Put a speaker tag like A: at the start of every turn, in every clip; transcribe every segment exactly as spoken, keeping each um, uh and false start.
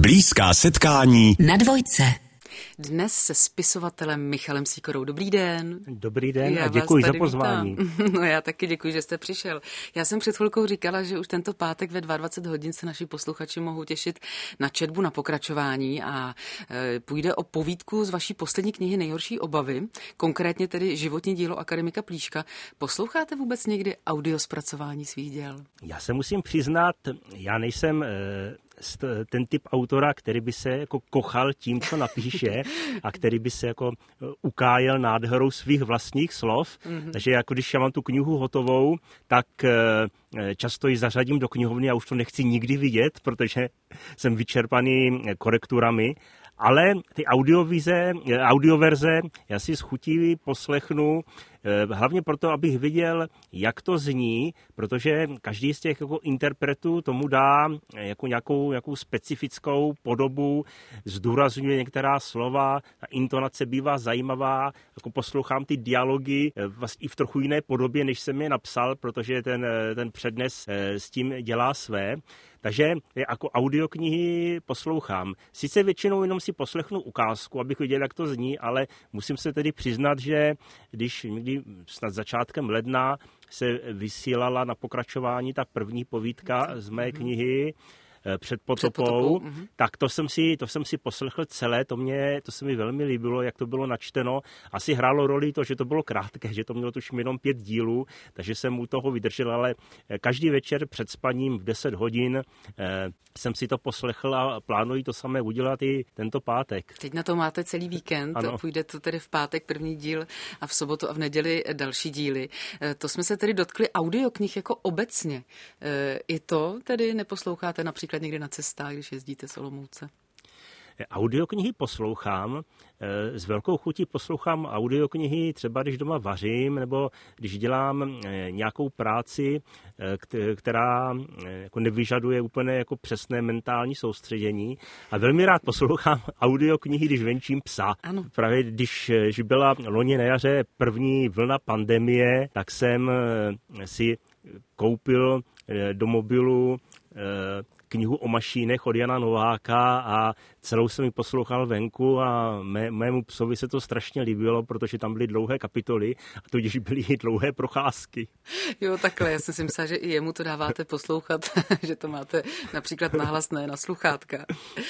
A: Blízká setkání
B: na dvojce.
C: Dnes se spisovatelem Michalem Síkorou. Dobrý den.
D: Dobrý den
C: já
D: a děkuji za pozvání.
C: Vítám. No já taky děkuji, že jste přišel. Já jsem před chvilkou říkala, že už tento pátek ve dvacet dva hodin se naši posluchači mohou těšit na četbu, na pokračování a e, půjde o povídku z vaší poslední knihy Nejhorší obavy, konkrétně tedy životní dílo akademika Plíška. Posloucháte vůbec někdy audiospracování svých děl?
D: Já se musím přiznat, já nejsem e, ten typ autora, který by se jako kochal tím, co napíše a který by se jako ukájel nádherou svých vlastních slov. Mm-hmm. Takže jako když já mám tu knihu hotovou, tak často ji zařadím do knihovny a už to nechci nikdy vidět, protože jsem vyčerpaný korekturami. Ale ty audiovize, audioverze já si s chutí poslechnu, hlavně proto, abych viděl, jak to zní, protože každý z těch jako interpretů tomu dá jako nějakou, nějakou specifickou podobu, zdůrazňuje některá slova, ta intonace bývá zajímavá, jako poslouchám ty dialogy vlastně i v trochu jiné podobě, než jsem je napsal, protože ten, ten přednes s tím dělá své. Takže jako audioknihy poslouchám. Sice většinou jenom si poslechnu ukázku, abych viděl, jak to zní, ale musím se tedy přiznat, že když někdy snad začátkem ledna se vysílala na pokračování ta první povídka z mé knihy Před potopou, Před potopou. tak to jsem, si, to jsem si poslechl celé, to, mě, to se mi velmi líbilo, jak to bylo načteno. Asi hrálo roli to, že to bylo krátké, že to mělo tuším jenom pět dílů, takže jsem u toho vydržel, ale každý večer před spaním v deset hodin eh, jsem si to poslechl a plánuji to samé udělat i tento pátek.
C: Teď na to máte celý víkend, ano. Půjde to tedy v pátek první díl a v sobotu a v neděli další díly. To jsme se tedy dotkli audioknih jako obecně. I to tedy neposloucháte například někdy na cestách, když jezdíte z Olomouce?
D: Audioknihy poslouchám, s velkou chutí poslouchám audioknihy třeba když doma vařím nebo když dělám nějakou práci, která jako nevyžaduje úplně jako přesné mentální soustředění a velmi rád poslouchám audioknihy, když venčím psa.
C: Ano.
D: Právě když byla loni na jaře první vlna pandemie, tak jsem si koupil do mobilu knihu o mašínech od Jana Nováka a celou jsem ji poslouchal venku a mé, mému psovi se to strašně líbilo, protože tam byly dlouhé kapitoly a tudíž byly i dlouhé procházky.
C: Jo, takhle, já jsem si myslela, že i jemu to dáváte poslouchat, že to máte například nahlasné na sluchátka.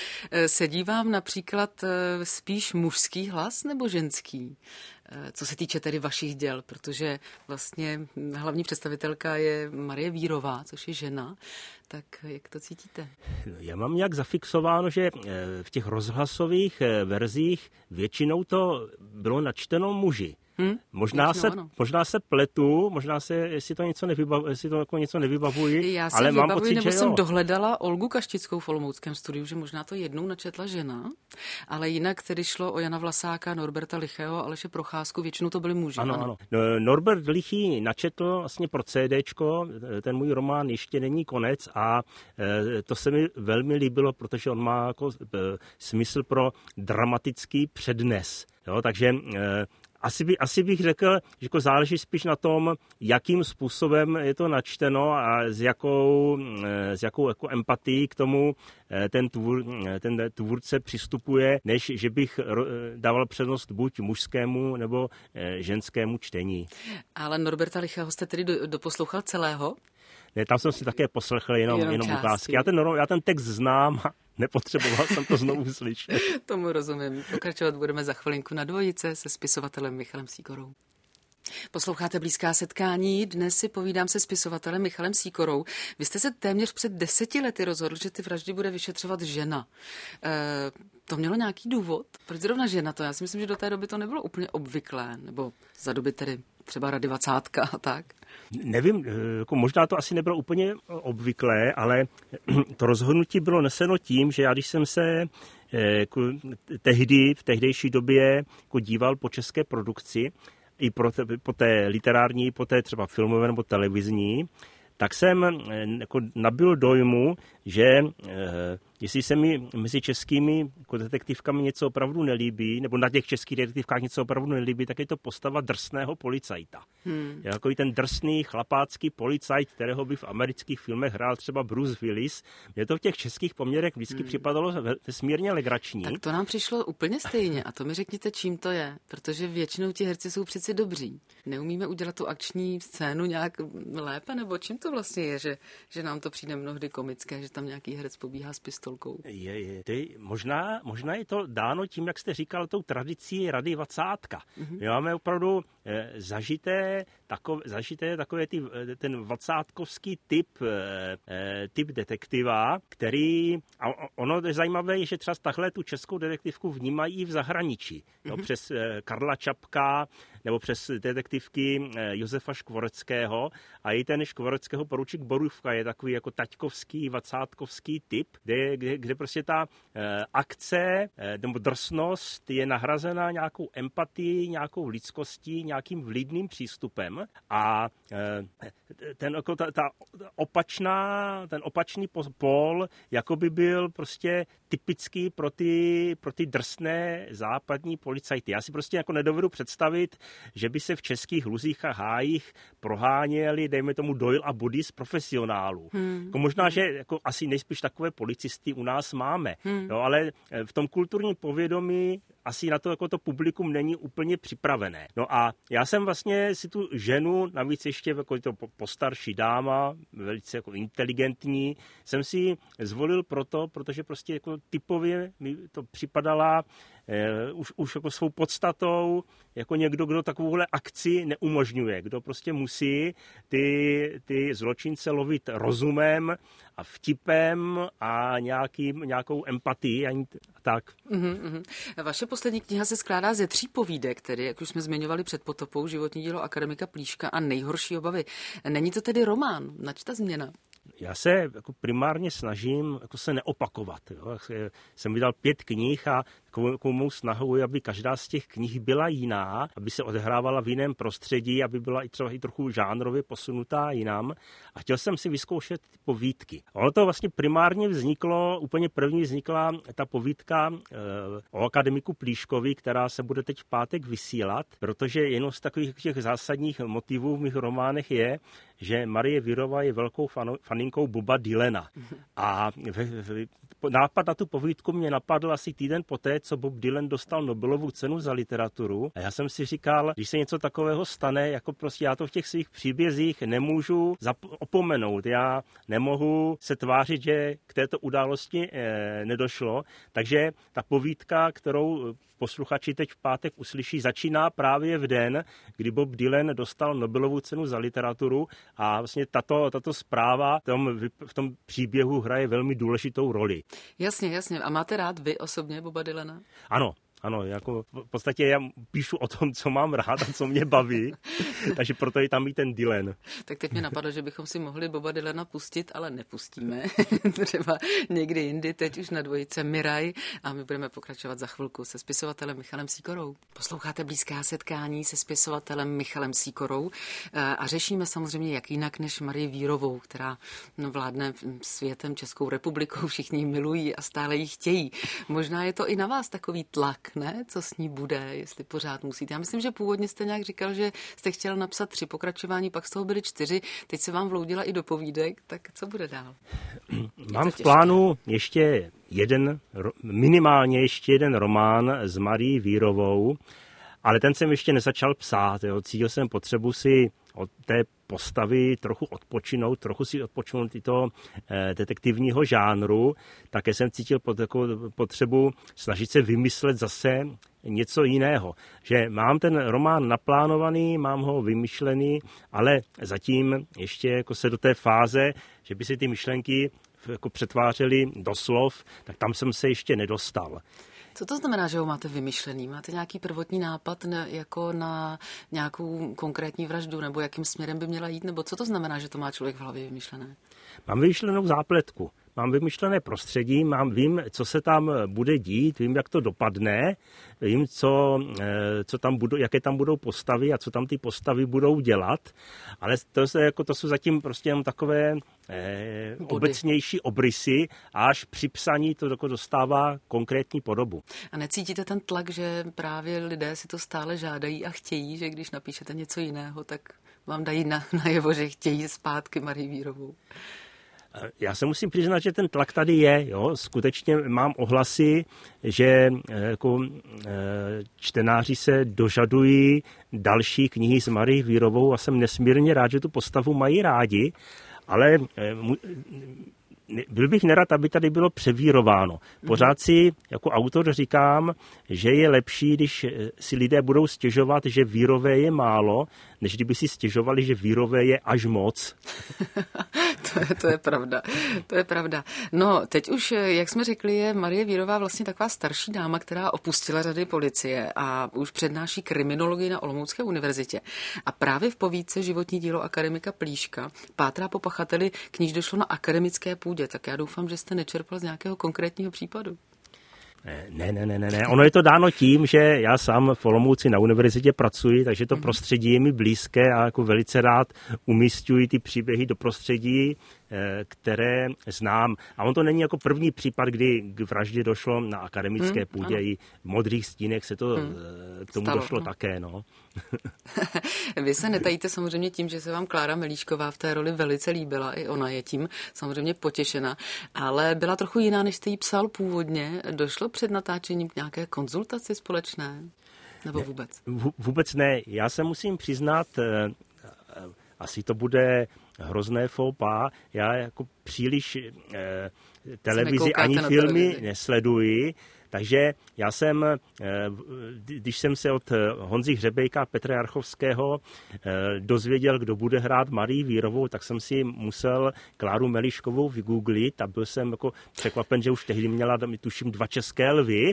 C: Sedí vám například spíš mužský hlas nebo ženský? Co se týče tedy vašich děl, protože vlastně hlavní představitelka je Marie Vírová, což je žena, tak jak to cítíte?
D: Já mám nějak zafixováno, že v těch rozhlasových verzích většinou to bylo načteno muži. Hmm? Možná, se, možná se pletu, možná se, jestli to něco, nevybav, jestli to jako něco nevybavuji,
C: Já si
D: ale
C: vybavuji,
D: mám pocit,
C: nebo
D: že
C: jsem
D: jo.
C: dohledala Olgu Kaštickou v olomouckém studiu, že možná to jednou načetla žena, ale jinak tedy šlo o Jana Vlasáka, Norberta Lichého, Aleše Procházku, většinou to byli muži.
D: Ano, ano. ano. Norbert Lichý načetl vlastně pro CDčko, ten můj román Ještě není konec a to se mi velmi líbilo, protože on má jako smysl pro dramatický přednes. Jo, takže Asi, by, asi bych řekl, že jako záleží spíš na tom, jakým způsobem je to načteno a s jakou, s jakou jako empatií k tomu ten, tvůr, ten tvůrce přistupuje, než že bych dával přednost buď mužskému nebo ženskému čtení.
C: Ale Norberta Lichého jste tedy do, doposlouchal celého?
D: Ne, tam jsem si také poslechl jenom, jenom, jenom ukázky. Já ten, já ten text znám a nepotřeboval jsem to znovu slyšet.
C: Tomu rozumím. Pokračovat budeme za chvilinku na dvojice se spisovatelem Michalem Síkorou. Posloucháte Blízká setkání, dnes si povídám se spisovatelem Michalem Síkorou. Vy jste se téměř před deseti lety rozhodl, že ty vraždy bude vyšetřovat žena. E, to mělo nějaký důvod? Proč zrovna žena to? Já si myslím, že do té doby to nebylo úplně obvyklé, nebo za doby tedy třeba Rady dvacátka a tak.
D: Nevím, jako možná to asi nebylo úplně obvyklé, ale to rozhodnutí bylo neseno tím, že já když jsem se jako tehdy, v tehdejší době jako díval po české produkci, i pro te, po té literární, po té třeba filmové nebo televizní, tak jsem jako nabyl dojmu, že jestli se mi mezi českými jako detektivkami něco opravdu nelíbí, nebo na těch českých detektivkách něco opravdu nelíbí, tak je to postava drsného policajta. Hmm. Je takový ten drsný chlapácký policajt, kterého by v amerických filmech hrál třeba Bruce Willis. Mně to v těch českých poměrech vždycky hmm. připadalo smírně legrační.
C: Tak to nám přišlo úplně stejně a to mi řekněte, čím to je, protože většinou ti herci jsou přeci dobří. Neumíme udělat tu akční scénu nějak lépe, nebo čím to vlastně je, že, že nám to přijde mnohdy komické, že tam nějaký herec pobíhá s pistolkou?
D: Je, je. Ty, možná, možná je to dáno tím, jak jste říkal, tou tradicí Rady dvacátka. Mm-hmm. My máme opravdu eh, zažité, takové, zažité takové ty, ten dvacátkovský typ, eh, typ detektiva, který, a ono je zajímavé, že třeba takhle tu českou detektivku vnímají i v zahraničí. Mm-hmm. Jo, přes eh, Karla Čapka, nebo přes detektivky Josefa Škvoreckého a i ten Škvoreckého poručík Borůvka je takový jako taťkovský, vacátkovský typ, kde, kde, kde prostě ta eh, akce eh, nebo drsnost je nahrazena nějakou empatii, nějakou lidskostí, nějakým vlídným přístupem a eh, ten, jako ta, ta opačná, ten opačný pól jako by byl prostě typický pro ty, pro ty drsné západní policajty. Já si prostě jako nedovedu představit, že by se v českých luzích a hájích proháněli, dejme tomu, Doyle a Body z profesionálů. Hmm. Jako možná, že jako asi nejspíš takové policisty u nás máme, hmm. no, ale v tom kulturním povědomí asi na to jako to publikum není úplně připravené. No a já jsem vlastně si tu ženu, navíc ještě jako to postarší dáma, velice jako inteligentní, jsem si zvolil proto, protože prostě jako typově mi to připadala eh, už, už jako svou podstatou jako někdo, kdo takovouhle akci neumožňuje, kdo prostě musí ty, ty zločince lovit rozumem a vtipem a nějakým, nějakou empatii a tak.
C: Mm-hmm. Vaše poslední kniha se skládá ze tří povídek, tedy, jak už jsme zmiňovali před potopou, životní dílo akademika Plíška a Nejhorší obavy. Není to tedy román? Nač ta změna?
D: Já se jako primárně snažím jako se neopakovat. Jo. Jsem vydal pět knih a takovou mou snahou je, aby každá z těch knih byla jiná, aby se odehrávala v jiném prostředí, aby byla i třeba i trochu žánrově posunutá jinam. A chtěl jsem si vyzkoušet ty povídky. Ono to vlastně primárně vzniklo, úplně první vznikla ta povídka e, o akademiku Plíškovi, která se bude teď v pátek vysílat, protože jednou z takových těch zásadních motivů v mých románech je, že Marie Vírová je velkou fano, faninkou Boba Dylana. A v, v, nápad na tu povídku mě napadl asi týden poté, co Bob Dylan dostal Nobelovu cenu za literaturu. A já jsem si říkal, když se něco takového stane, jako prostě já to v těch svých příbězích nemůžu zap- opomenout. Já nemohu se tvářit, že k této události eh, nedošlo. Takže ta povídka, kterou posluchači teď v pátek uslyší, začíná právě v den, kdy Bob Dylan dostal Nobelovu cenu za literaturu a vlastně tato, tato zpráva v tom, v tom příběhu hraje velmi důležitou roli.
C: Jasně, jasně. A máte rád vy osobně Boba Dylana?
D: Ano. Ano, jako v podstatě já píšu o tom, co mám rád a co mě baví, takže proto je tam i ten Dylan.
C: Tak teď mě napadlo, že bychom si mohli Boba Dylana pustit, ale nepustíme. Třeba někdy jindy, teď už na dvojice Miraj a my budeme pokračovat za chvilku se spisovatelem Michalem Sýkorou. Posloucháte Blízká setkání se spisovatelem Michalem Sýkorou a řešíme samozřejmě jak jinak než Marii Vírovou, která vládne světem, Českou republikou, všichni ji milují a stále ji chtějí. Možná je to i na vás takový tlak, ne? Co s ní bude, jestli pořád musíte. Já myslím, že původně jste nějak říkal, že jste chtěl napsat tři pokračování, pak z toho byly čtyři, teď se vám vloudila i do povídek, tak co bude dál?
D: Mám v plánu ještě jeden, minimálně ještě jeden román s Marií Vírovou, ale ten jsem ještě nezačal psát. Jo. Cítil jsem potřebu si od té postavy trochu odpočinout, trochu si odpočinout i toho eh, detektivního žánru. Také jsem cítil pot, jako potřebu snažit se vymyslet zase něco jiného. Že mám ten román naplánovaný, mám ho vymyšlený, ale zatím ještě jako se do té fáze, že by si ty myšlenky jako přetvářely do slov, tak tam jsem se ještě nedostal.
C: Co to znamená, že ho máte vymyšlený? Máte nějaký prvotní nápad na, jako na nějakou konkrétní vraždu, nebo jakým směrem by měla jít? Nebo co to znamená, že to má člověk v hlavě vymyšlené?
D: Mám vymyšlenou zápletku. mám vymyšlené prostředí, mám, vím, co se tam bude dít, vím, jak to dopadne, vím, co, co tam budou, jaké tam budou postavy a co tam ty postavy budou dělat, ale to, se, jako, to jsou zatím prostě jenom takové eh, obecnější obrysy a až při psaní to jako dostává konkrétní podobu.
C: A necítíte ten tlak, že právě lidé si to stále žádají a chtějí, že když napíšete něco jiného, tak vám dají na, najevo, že chtějí zpátky Marii Vírovou?
D: Já se musím přiznat, že ten tlak tady je. Jo. Skutečně mám ohlasy, že jako, čtenáři se dožadují další knihy s Marií Vírovou a jsem nesmírně rád, že tu postavu mají rádi, ale byl bych nerad, aby tady bylo převírováno. Pořád si jako autor říkám, že je lepší, když si lidé budou stěžovat, že Vírové je málo, než kdyby si stěžovali, že Vírové je až moc.
C: to, je, to je pravda. To je pravda. No, teď už, jak jsme řekli, je Marie Vírová vlastně taková starší dáma, která opustila řady policie a už přednáší kriminologii na Olomoucké univerzitě. A právě v povídce Životní dílo akademika Plíška pátrá po pachateli, k níž došlo na akademické půdě. Tak já doufám, že jste nečerpal z nějakého konkrétního případu.
D: Ne, ne, ne, ne, ne. Ono je to dáno tím, že já sám v Olomouci na univerzitě pracuji, takže to prostředí je mi blízké a jako velice rád umísťuji ty příběhy do prostředí, které znám. A on to není jako první případ, kdy k vraždě došlo na akademické hmm, půdě. Ano. I v Modrých stínech se to hmm. k tomu Stalo, došlo no. také. No.
C: Vy se netajíte samozřejmě tím, že se vám Klára Melíšková v té roli velice líbila. I ona je tím samozřejmě potěšena. Ale byla trochu jiná, než jste jí psal původně. Došlo před natáčením k nějaké konzultaci společné? Nebo vůbec?
D: Ne, vůbec ne. Já se musím přiznat, asi to bude hrozné faux pas. Já jako příliš eh, televizi ani filmy televizi. nesleduji, takže já jsem, eh, když jsem se od Honzy Hřebejka a Petra Jarchovského eh, dozvěděl, kdo bude hrát Marii Vírovou, tak jsem si musel Kláru Melíškovou vygooglit a byl jsem jako překvapen, že už tehdy měla, tuším, dva české lvy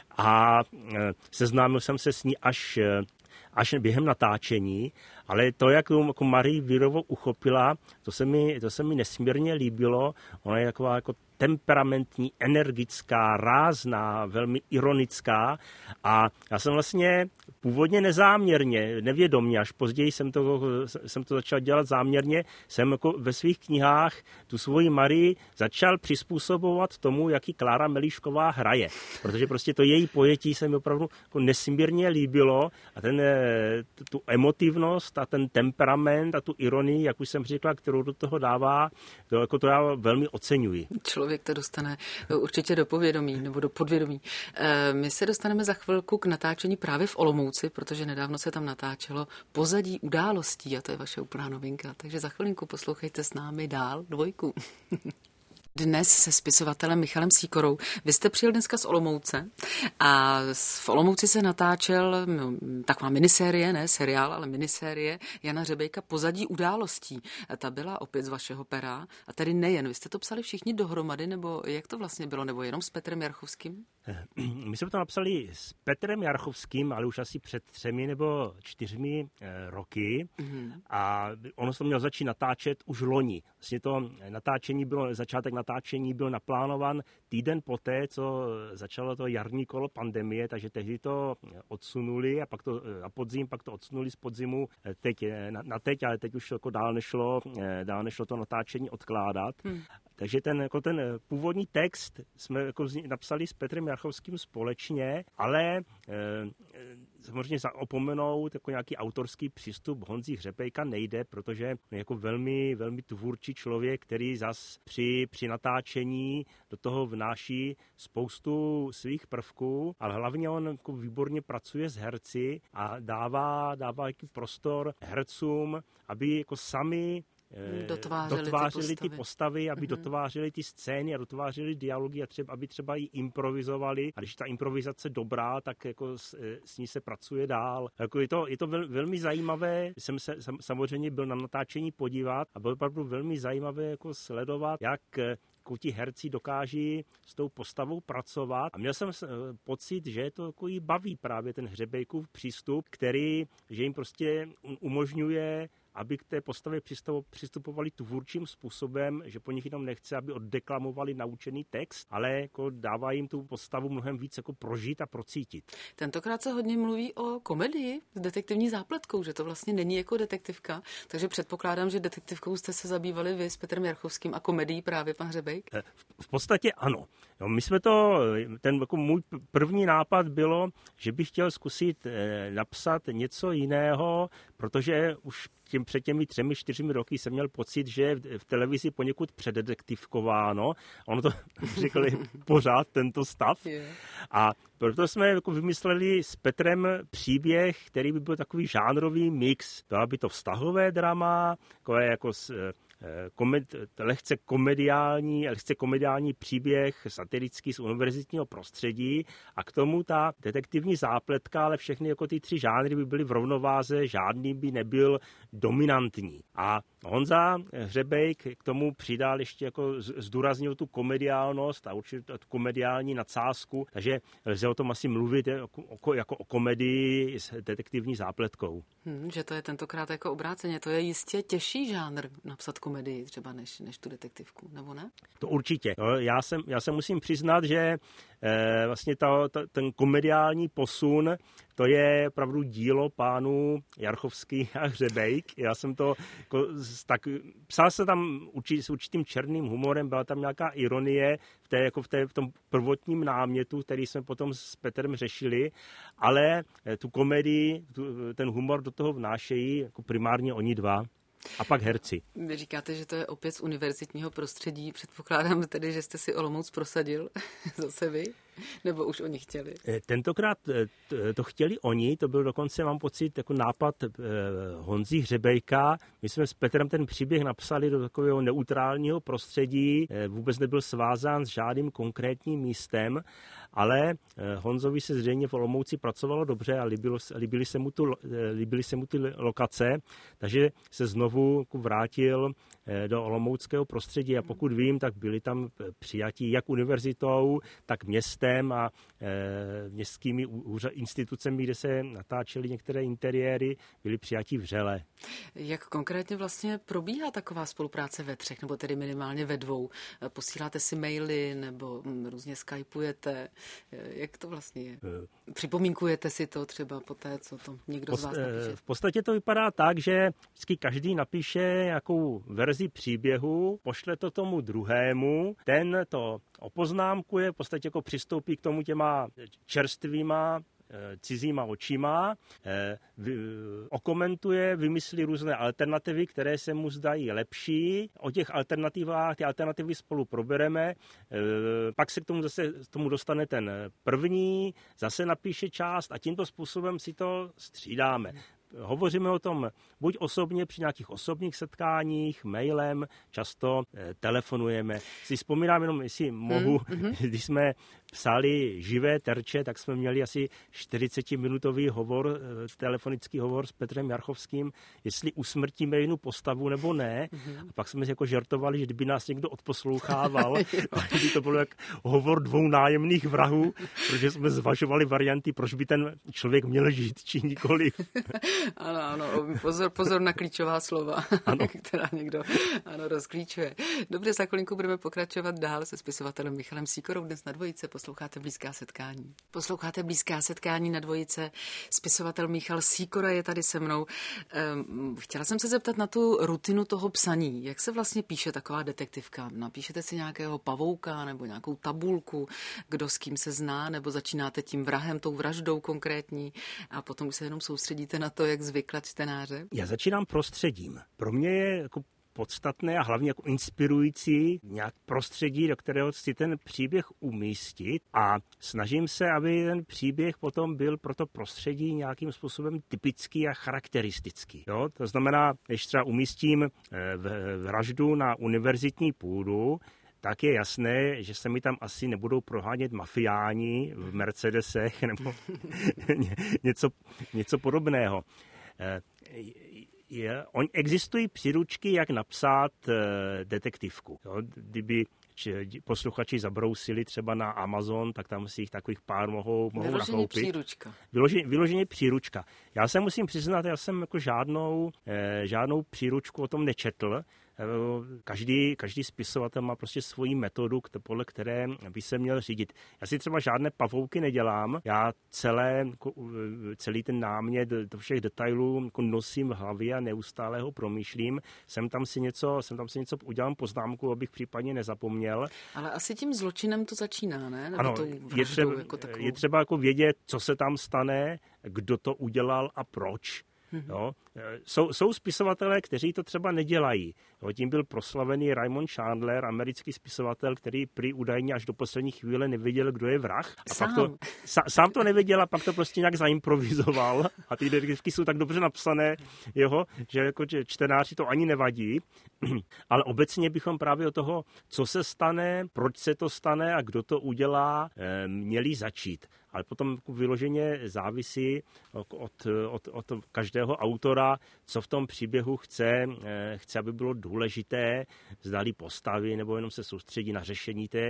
D: a eh, seznámil jsem se s ní až až během natáčení, ale to, jak jako Marii Vírovou uchopila, to se mi, to se mi nesmírně líbilo. Ona je taková jako temperamentní, energická, rázná, velmi ironická a já jsem vlastně původně nezáměrně, nevědomně, až později jsem to, jsem to začal dělat záměrně, jsem jako ve svých knihách tu svoji Marii začal přizpůsobovat tomu, jaký Klára Melíšková hraje, protože prostě to její pojetí se mi opravdu jako nesmírně líbilo a ten, tu emotivnost a ten temperament a tu ironii, jak už jsem říkal, kterou do toho dává, to, jako to já velmi oceňuji.
C: Člověk to dostane určitě do povědomí nebo do podvědomí. My se dostaneme za chvilku k natáčení právě v Olomouci, protože nedávno se tam natáčelo Pozadí událostí a to je vaše úplná novinka. Takže za chvilinku poslouchejte s námi dál dvojku. Dnes se spisovatelem Michalem Sýkorou. Vy jste přijel dneska z Olomouce a v Olomouci se natáčel no, taková minisérie, ne seriál, ale minisérie Jana Hřebejka Pozadí událostí. Ta byla opět z vašeho pera a tady nejen. Vy jste to psali všichni dohromady, nebo jak to vlastně bylo, nebo jenom s Petrem Jarchovským?
D: My jsme to napsali s Petrem Jarchovským, ale už asi před třemi nebo čtyřmi eh, roky mm-hmm. a ono se to mělo začít natáčet už loni. Vlastně to natáčení bylo, začátek natáčení byl naplánovan týden poté, co začalo to jarní kolo pandemie, takže tehdy to odsunuli a pak to na podzim, pak to odsunuli z podzimu teď, na, na teď, ale teď už jako dál nešlo, dál nešlo to natáčení odkládat. Hmm. Takže ten, jako ten původní text jsme jako napsali s Petrem Jarchovským společně, ale e, samozřejmě opomenout jako nějaký autorský přístup Honzy Hřebejka nejde, protože je jako velmi, velmi tvůrčí člověk, který zas při, při natáčení do toho vnáší spoustu svých prvků, ale hlavně on jako výborně pracuje s herci a dává, dává jaký prostor hercům, aby jako sami
C: dotvářeli,
D: dotvářeli
C: ty
D: postavy, ty postavy aby mm-hmm. dotvářeli ty scény a dotvářeli dialogy a třeba, aby třeba i improvizovali. A když ta improvizace dobrá, tak jako s, s ní se pracuje dál. Jako je to, je to vel, velmi zajímavé. Jsem se sam, samozřejmě byl na natáčení podívat a bylo opravdu velmi zajímavé jako sledovat, jak jako ti herci dokáží s tou postavou pracovat. A měl jsem pocit, že to jako jí baví právě ten Hřebejkův přístup, který, že jim prostě umožňuje, aby k té postavě přistupovali tvůrčím způsobem, že po nich jenom nechce, aby oddeklamovali naučený text, ale jako dává jim tu postavu mnohem víc jako prožít a procítit.
C: Tentokrát se hodně mluví o komedii s detektivní zápletkou, že to vlastně není jako detektivka, takže předpokládám, že detektivkou jste se zabývali vy s Petrem Jarchovským a komedií právě pan Hřebejk?
D: V podstatě ano. No, my jsme to, ten jako můj první nápad bylo, že bych chtěl zkusit napsat něco jiného, protože už tím před těmi třemi, čtyřmi roky jsem měl pocit, že v televizi poněkud předdetektivkováno. Ono to řekli pořád tento stav. A proto jsme jako vymysleli s Petrem příběh, který by byl takový žánrový mix. Byla by to vztahové drama, takové jako Komed, lehce komediální, lehce komediální příběh satirický z univerzitního prostředí a k tomu ta detektivní zápletka, ale všechny jako ty tři žánry by byly v rovnováze, žádný by nebyl dominantní. A Honza Hřebejk k tomu přidal ještě jako zdůraznil tu komediálnost a určitě tu komediální nadsázku, takže lze o tom asi mluvit jako, jako o komedii s detektivní zápletkou.
C: Hmm, že to je tentokrát jako obráceně, to je jistě těžší žánr napsat komedii třeba než, než tu detektivku, nebo ne?
D: To určitě. Já se já se musím přiznat, že eh, vlastně ta, ta, ten komediální posun, to je opravdu dílo pánů Jarchovský a Hřebejk. Já jsem to jako, tak psal se tam určitě, s určitým černým humorem, byla tam nějaká ironie v, té, jako v, té, v tom prvotním námětu, který jsme potom s Petrem řešili, ale tu komedii, tu, ten humor do toho vnášejí jako primárně oni dva. A pak herci.
C: Vy říkáte, že to je opět z univerzitního prostředí. Předpokládám tedy, že jste si Olomouc prosadil zase vy? Nebo už oni chtěli?
D: Tentokrát to chtěli oni, to byl dokonce, mám pocit, jako nápad Honzy Hřebejka. My jsme s Petrem ten příběh napsali do takového neutrálního prostředí, vůbec nebyl svázán s žádným konkrétním místem, ale Honzovi se zřejmě v Olomouci pracovalo dobře a líbilo, líbily, se mu tu, líbily se mu ty lokace, takže se znovu vrátil do olomouckého prostředí a pokud vím, tak byli tam přijatí jak univerzitou, tak městem a e, městskými úřad, institucemi, kde se natáčely některé interiéry, byli přijatí vřele.
C: Jak konkrétně vlastně probíhá taková spolupráce ve třech, nebo tedy minimálně ve dvou? Posíláte si maily nebo různě skypujete? Jak to vlastně je? Připomínkujete si to třeba po té, co to někdo z vás napíše?
D: V podstatě to vypadá tak, že vždycky každý napíše nějakou verzi příběhu, pošle to tomu druhému, ten to opoznámkuje, v podstatě jako přistoupí k tomu těma čerstvýma cizíma očima, okomentuje, vymyslí různé alternativy, které se mu zdají lepší. O těch alternativách, ty alternativy spolu probereme, pak se k tomu zase k tomu dostane ten první, zase napíše část a tímto způsobem si to střídáme. Hovoříme o tom buď osobně při nějakých osobních setkáních, mailem, často eh, telefonujeme. Si vzpomínám jenom, jestli mohu, mm, když jsme psali živé terče, tak jsme měli asi čtyřicetiminutový hovor, telefonický hovor s Petrem Jarchovským, jestli usmrtíme jinou postavu nebo ne. Mm-hmm. A pak jsme jako žertovali, že kdyby nás někdo odposlouchával, tak by to bylo jak hovor dvou nájemných vrahů, protože jsme zvažovali varianty, proč by ten člověk měl žít, či nikoliv.
C: Ano, ano, pozor, pozor na klíčová slova, která někdo ano, rozklíčuje. Dobře, za chvilinku budeme pokračovat dál se spisovatelem Michalem Sýkorou. Dnes na Dvojice posloucháte Blízká setkání. Posloucháte Blízká setkání na Dvojice. Spisovatel Michal Sýkora je tady se mnou. Chtěla jsem se zeptat na tu rutinu toho psaní. Jak se vlastně píše taková detektivka? Napíšete si nějakého pavouka nebo nějakou tabulku, kdo s kým se zná, nebo začínáte tím vrahem, tou vraždou konkrétní a potom už se jenom soustředíte na to, jak zvykla čtenáře? Já
D: začínám prostředím. Pro mě je jako podstatné a hlavně jako inspirující nějak prostředí, do kterého chci ten příběh umístit a snažím se, aby ten příběh potom byl pro to prostředí nějakým způsobem typický a charakteristický. Jo? To znamená, když třeba umístím vraždu na univerzitní půdu, tak je jasné, že se mi tam asi nebudou prohánět mafiáni v Mercedesech nebo něco, něco podobného. Je, on, existují příručky, jak napsat e, detektivku. Jo? Kdyby či, posluchači zabrousili třeba na Amazon, tak tam si jich takových pár mohou, mohou
C: vyloženě
D: nakoupit.
C: Příručka.
D: Vyloženě, vyloženě příručka. Já se musím přiznat, já jsem jako žádnou, eh, žádnou příručku o tom nečetl. Každý, každý spisovatel má prostě svoji metodu, podle které by se měl řídit. Já si třeba žádné pavouky nedělám, já celé, celý ten námět do všech detailů nosím v hlavě a neustále ho promýšlím. Jsem tam si něco, jsem tam si něco udělám poznámku, abych případně nezapomněl.
C: Ale asi tím zločinem to začíná, ne? Nebo
D: ano, je třeba,
C: jako
D: je třeba jako vědět, co se tam stane, kdo to udělal a proč. Jo. Jsou, jsou spisovatelé, kteří to třeba nedělají. Jo, tím byl proslavený Raymond Chandler, americký spisovatel, který prý údajně až do poslední chvíle nevěděl, kdo je vrah. A
C: sám.
D: Pak to, sa, sám to nevěděl a pak to prostě nějak zaimprovizoval. A ty detektivky jsou tak dobře napsané, jeho, že jako čtenáři to ani nevadí. Ale obecně bychom právě od toho, co se stane, proč se to stane a kdo to udělá, měli začít. Ale potom vyloženě závisí od, od, od každého autora, co v tom příběhu chce, chce, aby bylo důležité, zdali postavy, nebo jenom se soustředí na řešení té,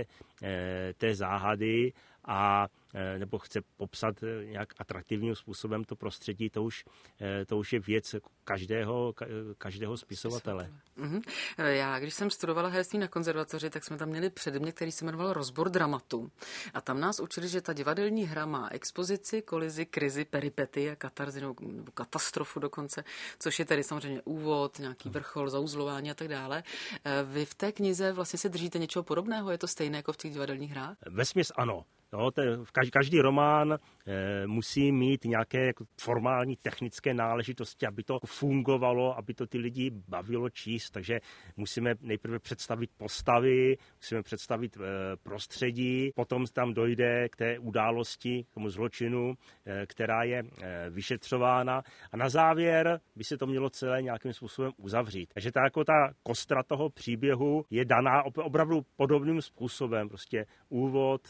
D: té záhady a nebo chce popsat nějak atraktivním způsobem to prostředí, to už, to už je věc každého, každého spisovatele.
C: Mm-hmm. Já, když jsem studovala herectví na konzervatoři, tak jsme tam měli předmět, který se jmenoval Rozbor dramatu. A tam nás učili, že ta divadelní hra má expozici, kolizi, krizi, peripety a katarzi, nebo katastrofu dokonce, což je tedy samozřejmě úvod, nějaký vrchol, zauzlování a tak dále. Vy v té knize vlastně se držíte něčeho podobného? Je to stejné jako v těch divadelních hrách?
D: Vesměs ano. No, ten, každý román e, musí mít nějaké jako formální technické náležitosti, aby to fungovalo, aby to ty lidi bavilo číst, takže musíme nejprve představit postavy, musíme představit e, prostředí, potom tam dojde k té události, k tomu zločinu, e, která je e, vyšetřována a na závěr by se to mělo celé nějakým způsobem uzavřít. Takže ta, jako ta kostra toho příběhu je daná opravdu podobným způsobem, prostě úvod,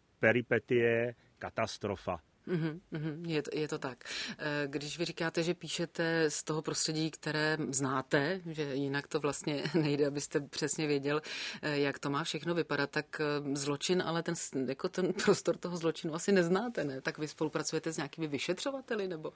D: peripetie, katastrofa.
C: Mm-hmm, mm-hmm, je, to, je to tak. Když vy říkáte, že píšete z toho prostředí, které znáte, že jinak to vlastně nejde, abyste přesně věděl, jak to má všechno vypadat, tak zločin, ale ten, jako ten prostor toho zločinu asi neznáte, ne? Tak vy spolupracujete s nějakými vyšetřovateli, nebo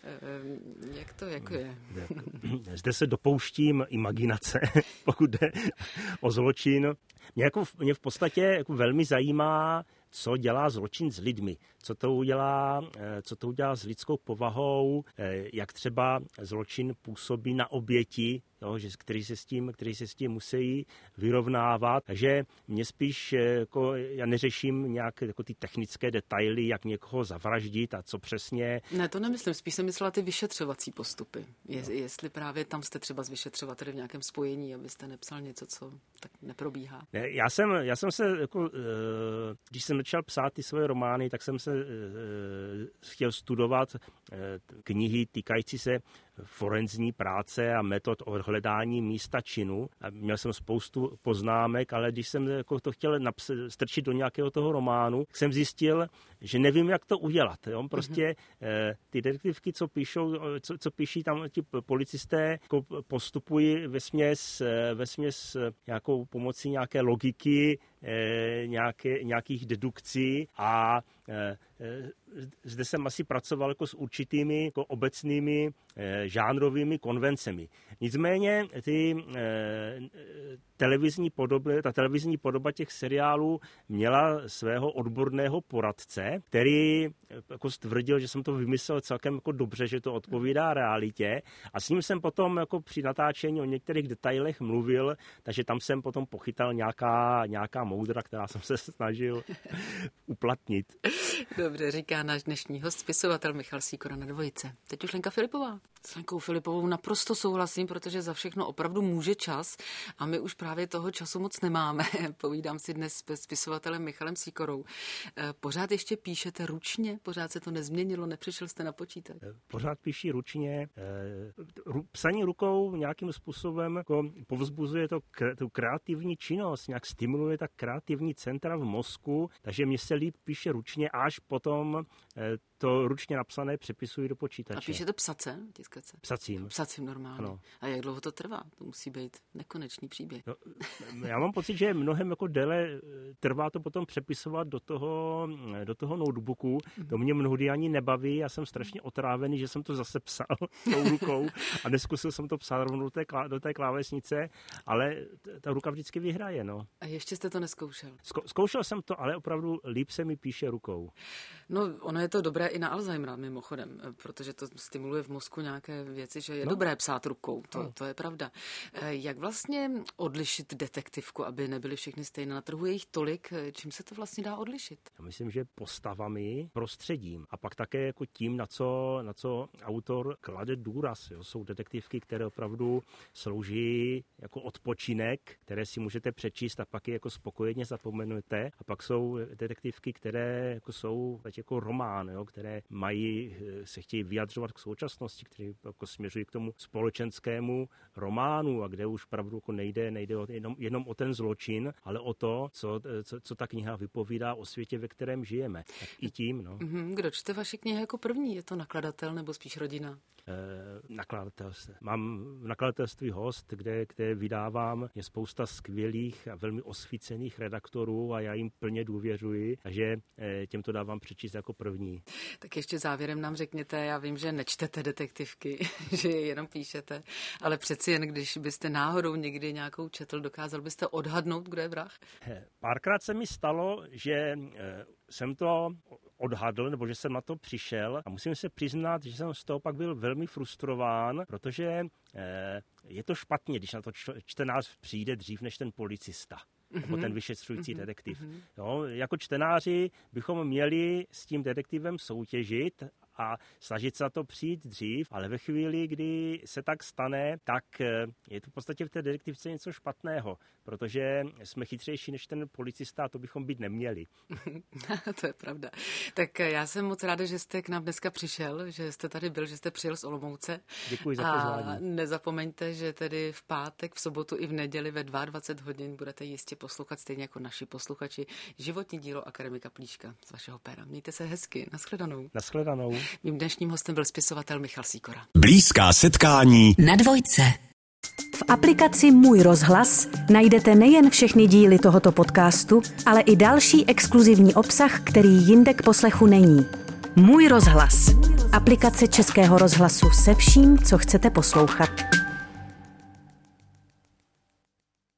C: jak to jako je?
D: Zde se dopouštím imaginace, pokud jde o zločin. Mě, jako, mě v podstatě jako velmi zajímá, co dělá zločin s lidmi, co to udělá, co to udělá s lidskou povahou, jak třeba zločin působí na oběti, jo, že, kteří se s tím, kteří se s tím musí vyrovnávat. Takže mě spíš, jako, já neřeším nějak jako ty technické detaily, jak někoho zavraždit a co přesně.
C: Ne, to nemyslím, spíš jsem myslela ty vyšetřovací postupy. Je, no. Jestli právě tam jste třeba s vyšetřovateli v nějakém spojení, abyste nepsal něco, co tak neprobíhá.
D: Ne, já jsem, já jsem se, jako, když jsem začal psát ty svoje romány, tak jsem se chtěl studovat knihy týkající se forenzní práce a metod ohledání místa činu. A měl jsem spoustu poznámek, ale když jsem jako to chtěl naps- strčit do nějakého toho románu, jsem zjistil, že nevím, jak to udělat. Jo? Prostě mm-hmm. ty detektivky, co píšou, co, co píší tam ti policisté, jako postupují vesměs, vesměs nějakou pomocí nějaké logiky, nějaké, nějakých dedukcí a zde jsem asi pracoval jako s určitými jako obecnými žánrovými konvencemi. Nicméně ty televizní podoby, ta televizní podoba těch seriálů měla svého odborného poradce, který jako stvrdil, že jsem to vymyslel celkem jako dobře, že to odpovídá realitě a s ním jsem potom jako při natáčení o některých detailech mluvil, takže tam jsem potom pochytal nějaká, nějaká moudra, která jsem se snažil uplatnit.
C: Dobře, říká náš dnešní host, spisovatel Michal Sýkora na Dvojice. Teď už Lenka Filipová. S Lenkou Filipovou naprosto souhlasím, protože za všechno opravdu může čas a my už právě toho času moc nemáme. Povídám si dnes s spisovatelem Michalem Sýkorou. Pořád ještě píšete ručně? Pořád se to nezměnilo? Nepřišel jste na počítač?
D: Pořád píší ručně. Psaní rukou nějakým způsobem jako povzbuzuje to, tu kreativní činnost, nějak stimuluje ta kreativní centra v mozku, takže mě se líp píše ručně, až potom to ručně napsané přepisuji do počítače.
C: A píšete psace, tiskace?
D: Psacím.
C: Psacím normálně. Ano. A jak dlouho to trvá? To musí být nekonečný příběh.
D: No, já mám pocit, že mnohem jako déle trvá to potom přepisovat do toho, do toho notebooku. To mě mnohdy ani nebaví. Já jsem strašně otrávený, že jsem to zase psal tou rukou a neskusil jsem to psát rovnou do té, klá, do té klávesnice, ale ta ruka vždycky vyhraje. No.
C: A ještě jste to neskoušel?
D: Zko, zkoušel jsem to, ale opravdu líp se mi píše rukou.
C: No, ono je to dobré i na Alzheimera mimochodem, protože to stimuluje v mozku nějaké věci, že je no. dobré psát rukou, to, no. to je pravda. Jak vlastně odlišit detektivku, aby nebyly všechny stejné? Na trhu je jich tolik, čím se to vlastně dá odlišit?
D: Já myslím, že postavami, prostředím a pak také jako tím, na co, na co autor klade důraz. Jo. Jsou detektivky, které opravdu slouží jako odpočinek, které si můžete přečíst a pak je jako spokojeně zapomenujete. A pak jsou detektivky, které jako jsou teď jako román, jo, které mají, se chtějí vyjadřovat k současnosti, které jako směřují k tomu společenskému románu a kde už pravdu jako nejde, nejde jenom, jenom o ten zločin, ale o to, co, co, co ta kniha vypovídá o světě, ve kterém žijeme. Tak i tím. No.
C: Kdo čte vaši knihy jako první? Je to nakladatel nebo spíš rodina?
D: Nakladatelství. Mám v nakladatelství Host, kde, kde vydávám je spousta skvělých a velmi osvícených redaktorů a já jim plně důvěřuji, takže těm to dávám přečíst jako první.
C: Tak ještě závěrem nám řekněte, já vím, že nečtete detektivky, že je jenom píšete, ale přeci jen, když byste náhodou někdy nějakou četl, dokázal byste odhadnout, kdo je vrah?
D: Párkrát se mi stalo, že jsem to odhadl, nebo že jsem na to přišel a musím se přiznat, že jsem z toho pak byl velmi frustrován, protože eh, je to špatně, když na to čtenář přijde dřív než ten policista. Nebo ten vyšetřující mm-hmm. detektiv. Jo, jako čtenáři bychom měli s tím detektivem soutěžit a snažit se na to přijít dřív, ale ve chvíli, kdy se tak stane, tak je to v podstatě v té detektivce něco špatného, protože jsme chytřejší než ten policista a to bychom být neměli.
C: To je pravda. Tak já jsem moc ráda, že jste k nám dneska přišel, že jste tady byl, že jste přijel z Olomouce.
D: Děkuji za pozvání.
C: A nezapomeňte, že tedy v pátek, v sobotu i v neděli ve dvacet dva hodin budete jistě poslouchat, stejně jako naši posluchači, životní dílo akademika Plíška z vašeho péra. Mějte se hezky. Naschledanou.
D: Naschledanou.
C: Mým dnešním hostem byl spisovatel Michal Sýkora.
A: Blízká setkání
B: na Dvojce. V aplikaci Můj rozhlas najdete nejen všechny díly tohoto podcastu, ale i další exkluzivní obsah, který jinde k poslechu není. Můj rozhlas. Aplikace Českého rozhlasu se vším, co chcete poslouchat.